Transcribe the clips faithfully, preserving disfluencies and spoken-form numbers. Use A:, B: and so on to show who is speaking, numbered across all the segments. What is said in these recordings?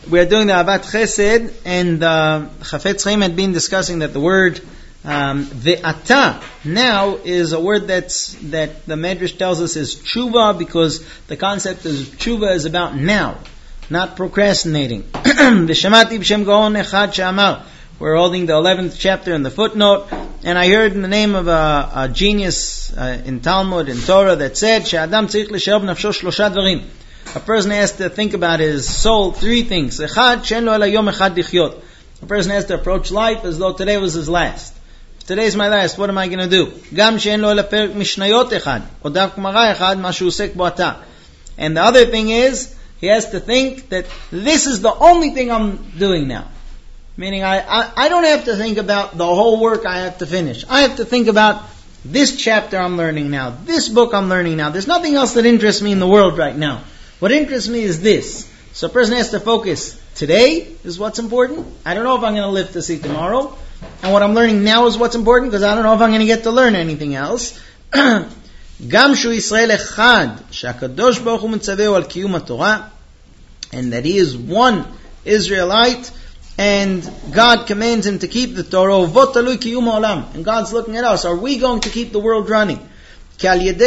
A: we are doing the Avat Chesed, and uh, Chafetz Chaim had been discussing that the word um, ve'ata now is a word that's that the Medrash tells us is tshuva, because the concept of tshuva is about now, not procrastinating. V'shamati b'shem gaon echad she'amar. We're holding the eleventh chapter in the footnote, and I heard in the name of a, a genius uh, in Talmud, in Torah, that said, she'adam tzarich l'she'ov nafsho shlosha dvarim. A person has to think about his soul three things. Echad she'en lo ela yom echad lichyot. A person has to approach life as though today was his last. If today's my last, what am I going to do? Gam she'en lo ela perik mishnayot echad, o dav gemara echad, ma she'usek bo ata. And the other thing is, he has to think that this is the only thing I'm doing now. Meaning, I, I, I don't have to think about the whole work I have to finish. I have to think about this chapter I'm learning now, this book I'm learning now. There's nothing else that interests me in the world right now. What interests me is this. So a person has to focus. Today is what's important. I don't know if I'm going to live to see tomorrow. And what I'm learning now is what's important, because I don't know if I'm going to get to learn anything else. Gam shu Yisrael echad, she'akadosh baruch hu mitzaveu al kiyum haTorah, and that he is one Israelite, and God commands him to keep the Torah. Vot talui kiyum ha'olam. And God's looking at us. Are we going to keep the world running? When a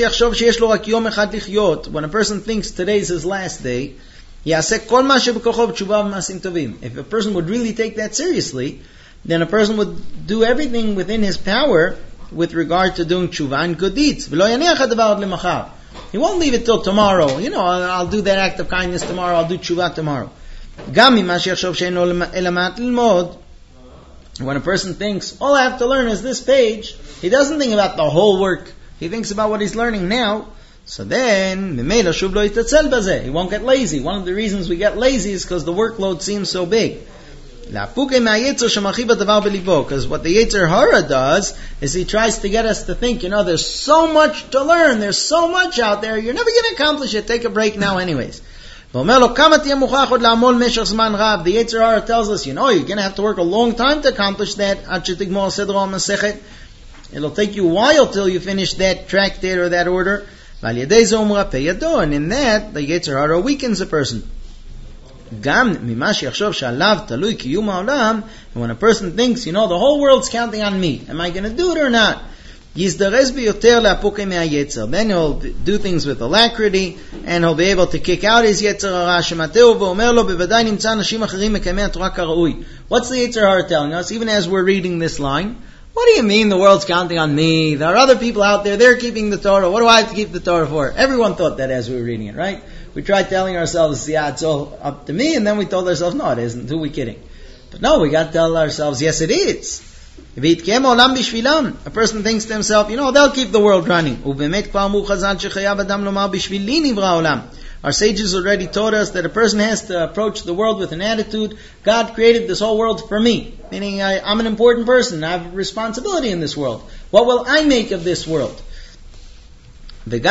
A: person thinks today's his last day, if a person would really take that seriously, then a person would do everything within his power with regard to doing tshuva and good deeds. He won't leave it till tomorrow. You know, I'll, I'll do that act of kindness tomorrow, I'll do tshuva tomorrow. When a person thinks, all I have to learn is this page, he doesn't think about the whole work. He thinks about what he's learning now. So then, he won't get lazy. One of the reasons we get lazy is because the workload seems so big. Because what the Yetzer Hara does is he tries to get us to think, you know, there's so much to learn, there's so much out there, you're never going to accomplish it, take a break now anyways. The Yetzer Hara tells us, you know, you're going to have to work a long time to accomplish that. It'll take you a while till you finish that tractate or that order. And in that, the Yetzer Hara weakens a person. And when a person thinks, you know, the whole world's counting on me, am I going to do it or not? Then he'll do things with alacrity, and he'll be able to kick out his Yetzer Hara. What's the Yetzer Hara telling us, even as we're reading this line? What do you mean the world's counting on me? There are other people out there, they're keeping the Torah. What do I have to keep the Torah for? Everyone thought that as we were reading it, right? We tried telling ourselves, yeah, it's all up to me, and then we told ourselves, no, it isn't. Who are we kidding? But no, we got to tell ourselves, yes, it is. A person thinks to himself, you know, they'll keep the world running. Our sages already taught us that a person has to approach the world with an attitude, God created this whole world for me. Meaning, I, I'm an important person, I have a responsibility in this world. What will I make of this world? And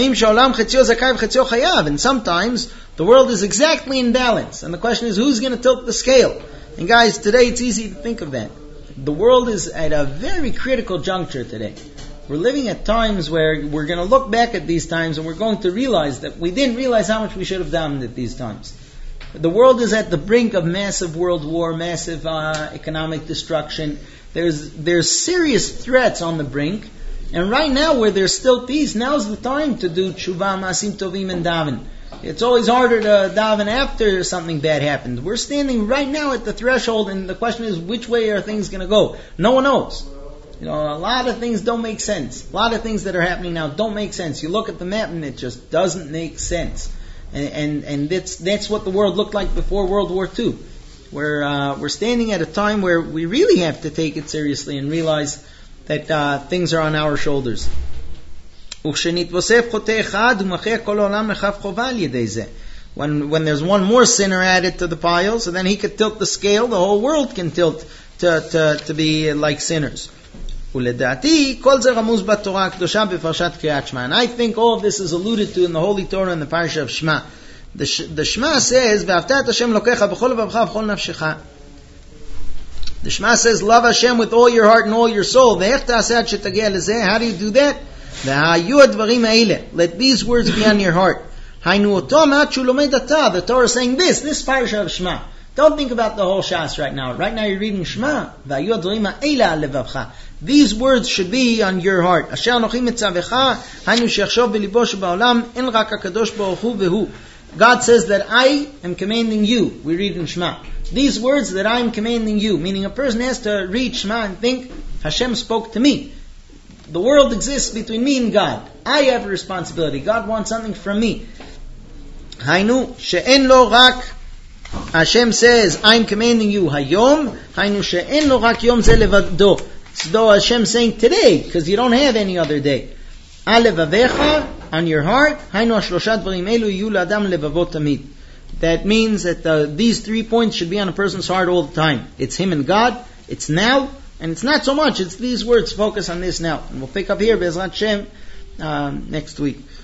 A: sometimes, the world is exactly in balance. And the question is, who's going to tilt the scale? And guys, today it's easy to think of that. The world is at a very critical juncture today. We're living at times where we're going to look back at these times and we're going to realize that we didn't realize how much we should have done at these times. The world is at the brink of massive world war, massive uh, economic destruction. There's there's serious threats on the brink. And right now, where there's still peace, now's the time to do tshuva, masim tovim, and daven. It's always harder to daven after something bad happened. We're standing right now at the threshold, and the question is, which way are things going to go? No one knows. You know, a lot of things don't make sense. A lot of things that are happening now don't make sense. You look at the map, and it just doesn't make sense. And and, and that's that's what the world looked like before World War Two. We're uh, we're standing at a time where we really have to take it seriously and realize that uh, things are on our shoulders. When when there's one more sinner added to the pile, so then he could tilt the scale, the whole world can tilt to to, to be like sinners. And I think all of this is alluded to in the Holy Torah in the Parsha of Shema. The, the Shema says, the Shema says, love Hashem with all your heart and all your soul. How do you do that? Let these words be on your heart. Hainu oto ma'at shu lomed ata. The Torah is saying this, this parasha of Shema. Don't think about the whole Shas right now. Right now you're reading Shema. V'ayu advarim ha'ela al levavcha. These words should be on your heart. Asher anochi mitzavecha, hainu sheyachshov b'libo sheba'olam, en rak hakadosh baruch hu v'hu. God says that I am commanding you. We read in Shema. These words that I am commanding you, meaning a person has to read Shema and think, Hashem spoke to me. The world exists between me and God. I have a responsibility. God wants something from me. Hainu she'en lo rak, Hashem says, I'm commanding you hayom, hainu she'en lo rak yom ze levado. So though Hashem saying today, because you don't have any other day. Alevavecha, on your heart, hainu hashlosha dvarim elu yu la'adam levavot tamid. That means that uh, these three points should be on a person's heart all the time. It's him and God, it's now, and it's not so much, it's these words, focus on this now. And we'll pick up here, Be'ezrat Hashem, uh, next week.